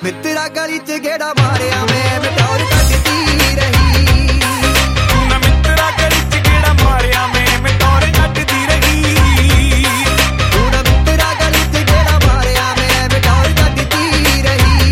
मित्रा गली च गेड़ा मारिया मैं मिटौर कटदी रही। तू ना मित्रा गली च गेड़ा मारिया मैं मिटौर कटदी रही। तू ना मित्रा गली च गेड़ा मारिया मैं मिटौर कटदी रही।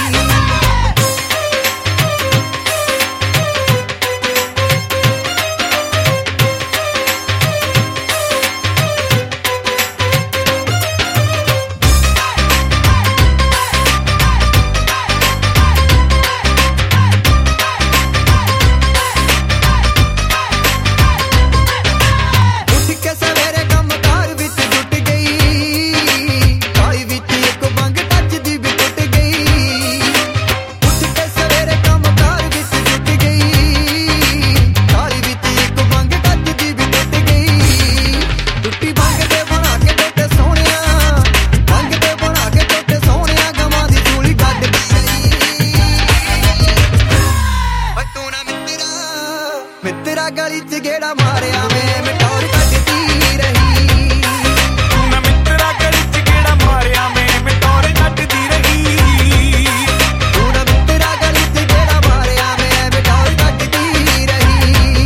मित्रा गली च गेड़ा मारिया मैं मिटौर कटदी रही। तू ना मित्रा गली च गेड़ा मारिया मैं मिटौर कटदी रही। तू ना मित्रा गली च गेड़ा मारिया मैं मिटौर कटदी रही।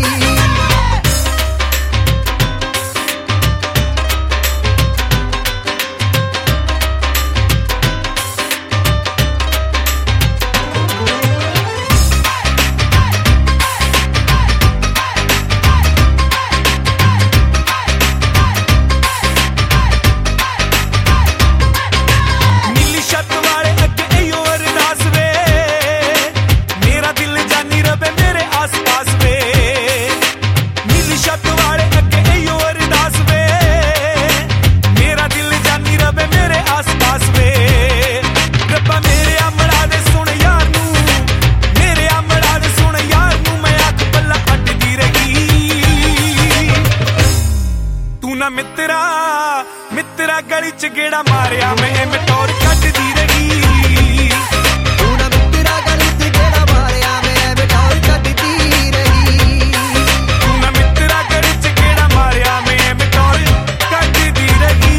मित्रा मित्रा गली च गेड़ा मारिया मैं मिटौर कटदी रही। तू ना मित्रा गली च गेड़ा मारिया मैं मिटौर कटदी रही। तू ना मित्रा गली च गेड़ा मारिया मैं मिटौर कटदी रही।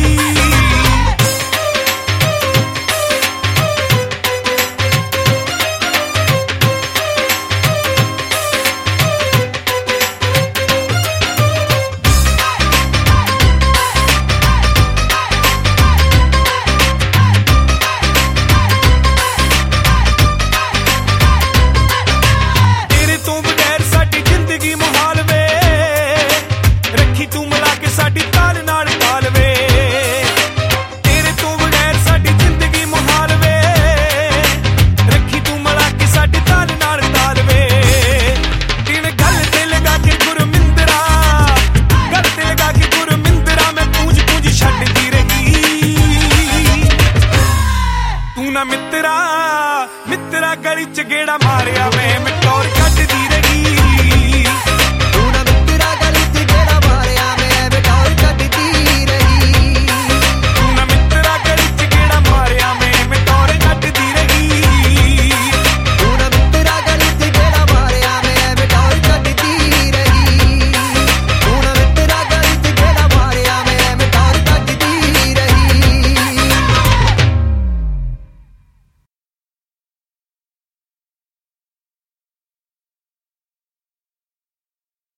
मित्रा मित्रा गली च गेड़ा मारिया मैं मिटौर